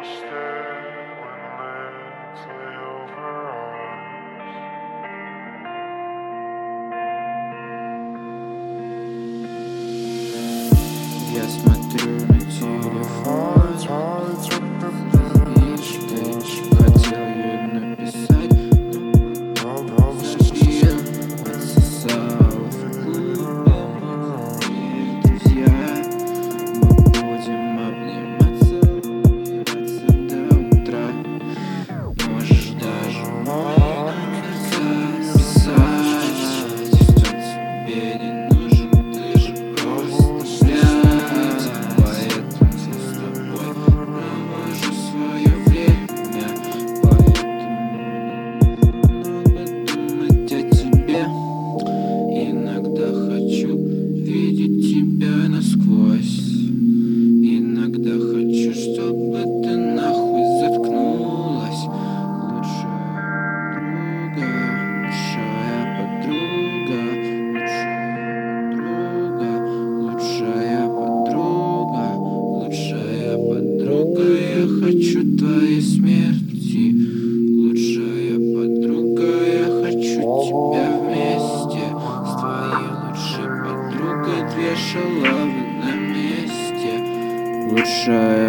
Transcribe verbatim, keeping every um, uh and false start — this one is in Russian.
lost it when lids lay over us. Я смотрю на телефон, мечты, хотел ей написать, но забил, отсосал в клубе. Друзья, мы будем обниматься, убираться до утра. Можешь даже записать, что тебе не нужен, ты же просто блядь. Поэтому с тобой провожу свое время, поэтому много думать о тебе. Иногда хочу видеть тебя насквозь. Иногда хочу, чтобы ты нахуй заткнулась. Лучшая подруга, лучшая подруга, лучшая подруга, лучшая подруга. Я хочу твоей смерти. Лучшая подруга, я хочу тебя вместе с твоей лучшей подругой. Две шалавы на месте. Лучшая